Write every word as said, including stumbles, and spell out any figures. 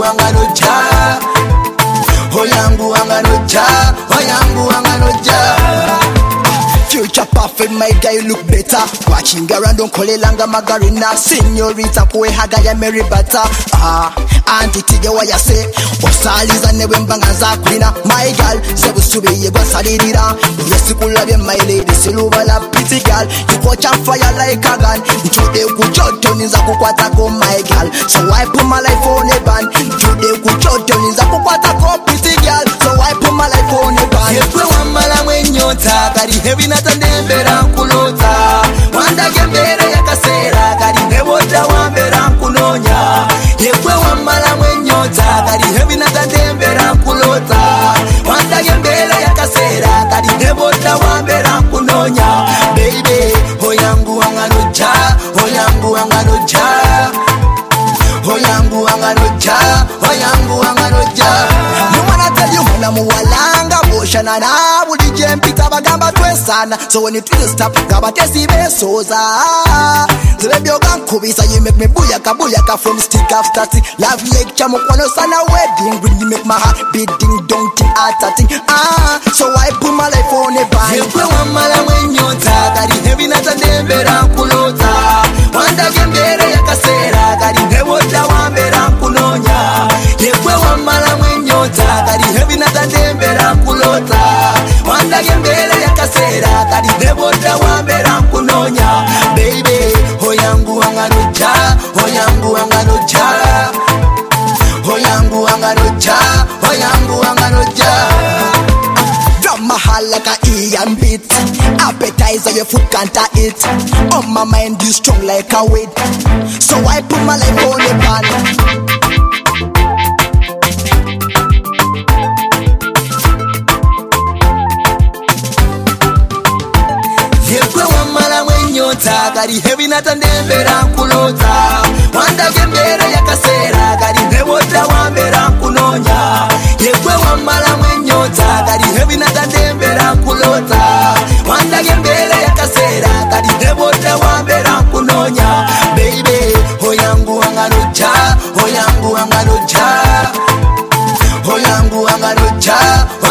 Oyangu anganoja, Oyangu anganoja, Oyangu anganoja. Future perfect, my guy look better. Watching around don't call it langa margarina. Señorita kwe haga ya Mary Bata. Ah, auntie tige wa ya say. Osaliza newe mbanga za kwina. My girl, sebu sube ye gwa salidira. Yesi kula be my lady, siluva la pretty girl. You catch on fire like a gun. Today kuchoto niza kukwata ko my girl. So I put my life on a ban. Today kuchoto niza kukwata ko pretty girl. So I put my life on a ban. Yekwe wamala mwenyota kari heavy na tandembera kulota. Wanda gembere ya kasera kari nebota wambera kunonya. Yekwe wamala mwenyota kari heavy na tandembera kulota. Wanda gembere ya kasera kari nebota wambera kunonya. Baby, Oyangu anganoja, Oyangu anganoja, Oyangu anganoja, Oyangu anganoja. You wanna tell you when I'm walanga moshana na buli jempita bagamba twesana. So when you twist the stop, gaba tesi besoza. Zebyo gankubisa, you make me buyaka buyaka from stick after stick. Love lecture mukwano sana wedding ring, you make my heart beat ding dong ting atating. Ah, so I put my life on a ban. Yekwe wamala mwenyota kari heavy na tandembera kulota. Wanda gembere ya kasera kari nebota wambera kunonya. Yekwe wamala mwenyota kari heavy na tandembera kulota. Wanda gembere ya kasera kari nebota wambera kunonya. Baby, Oyangu anganoja, Oyangu anganoja, Oyangu anganoja, Oyangu anganoja. Drum my heart like a Ian beat. Appetizer your food can't eat. On my mind you strong like a weight. So I put my life on the pan. Kari heavy na tandembera kulota. Wanda gembere ya kasera kari nebota wambera kunonya. Yekwe wamala mwenyota kari heavy na tandembera kulota. Wanda gembere ya kasera kari nebota wambera kunonya. Baby, Oyangu anganoja, Oyangu anganoja, Oyangu anganoja,